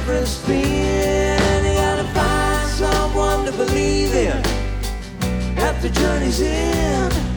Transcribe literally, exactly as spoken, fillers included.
every spin. You gotta find someone to believe in at the journey's end.